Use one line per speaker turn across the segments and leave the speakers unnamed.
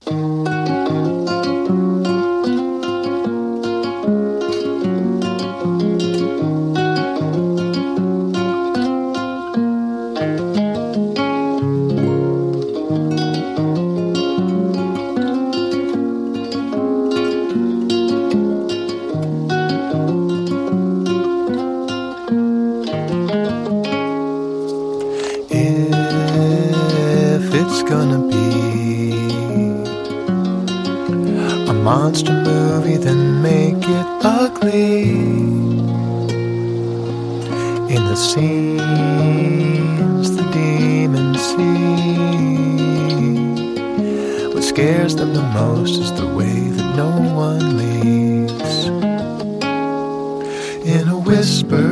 If it's gonna be a monster movie, then make it ugly. In the scenes the demons see, what scares them the most is the way that no one leaves. In a whisper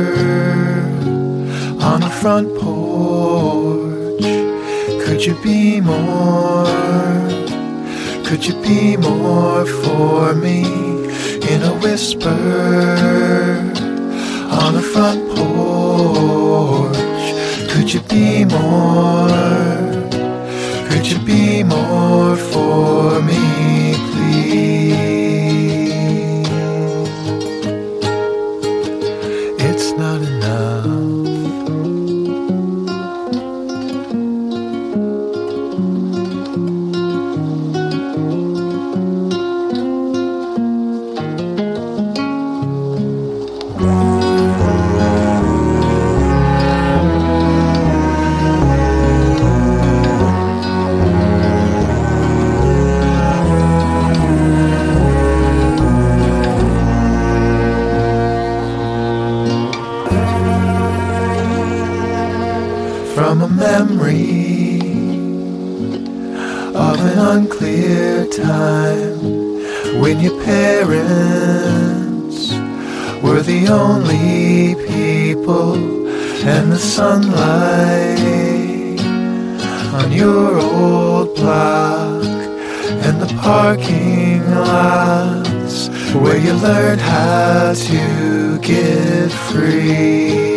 on a front porch, could you be more? Could you be more for me? In a whisper on a front porch, could you be more? Could you be more for me, please? It's not enough. From a memory of an unclear time when your parents were the only people, and the sunlight on your old block and the parking lots where you learned how to get free.